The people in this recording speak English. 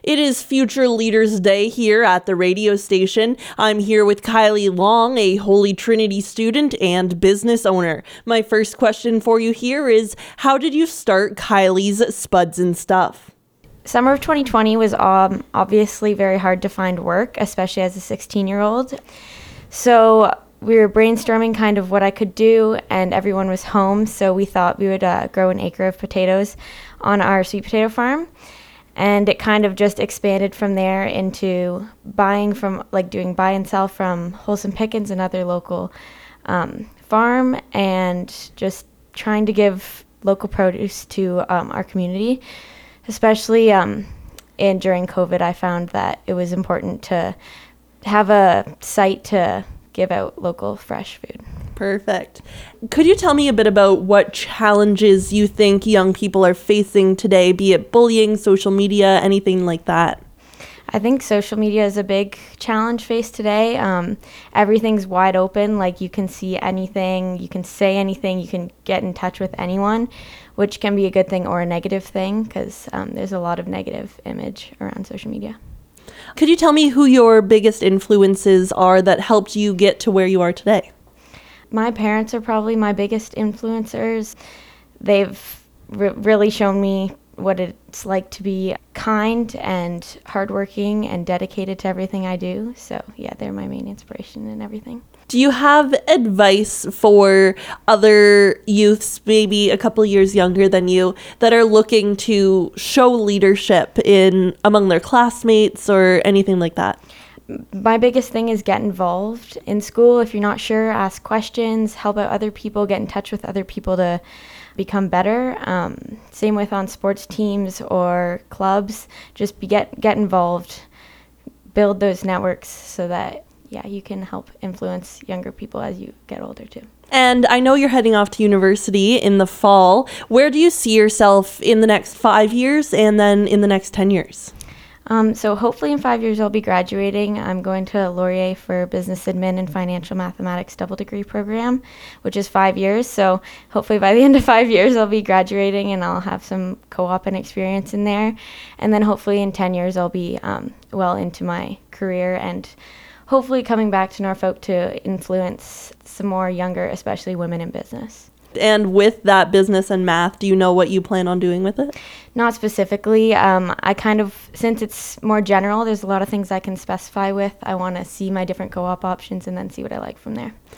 It is Future Leaders Day here at the radio station. I'm here with Kylie Long, a Holy Trinity student and business owner. My first question for you here is, how did you start Kylie's Spuds and Stuff? Summer of 2020 was obviously very hard to find work, especially as a 16-year-old. So we were brainstorming kind of what I could do, and everyone was home, so we thought we would grow an acre of potatoes on our sweet potato farm. And it kind of just expanded from there into doing buy and sell from Wholesome Pickens, another local farm, and just trying to give local produce to our community. Especially during COVID, I found that it was important to have a site to give out local fresh food. Perfect. Could you tell me a bit about what challenges you think young people are facing today, be it bullying, social media, anything like that? I think social media is a big challenge faced today. Everything's wide open. Like, you can see anything, you can say anything, you can get in touch with anyone, which can be a good thing or a negative thing because there's a lot of negative image around social media. Could you tell me who your biggest influences are that helped you get to where you are today? My parents are probably my biggest influencers. They've really shown me what it's like to be kind and hardworking and dedicated to everything I do. So yeah, they're my main inspiration in everything. Do you have advice for other youths, maybe a couple years younger than you, that are looking to show leadership among their classmates or anything like that? My biggest thing is get involved in school. If you're not sure, ask questions, help out other people, get in touch with other people to become better. Same with on sports teams or clubs. Just get involved, build those networks so that you can help influence younger people as you get older too. And I know you're heading off to university in the fall. Where do you see yourself in the next 5 years and then in the next 10 years? So hopefully in 5 years I'll be graduating. I'm going to Laurier for Business Admin and Financial Mathematics double degree program, which is 5 years. So hopefully by the end of 5 years I'll be graduating and I'll have some co-op and experience in there. And then hopefully in 10 years I'll be well into my career and hopefully coming back to Norfolk to influence some more younger, especially women in business. And with that business and math, do you know what you plan on doing with it? Not specifically. I kind of, since it's more general, there's a lot of things I can specify with. I want to see my different co-op options and then see what I like from there.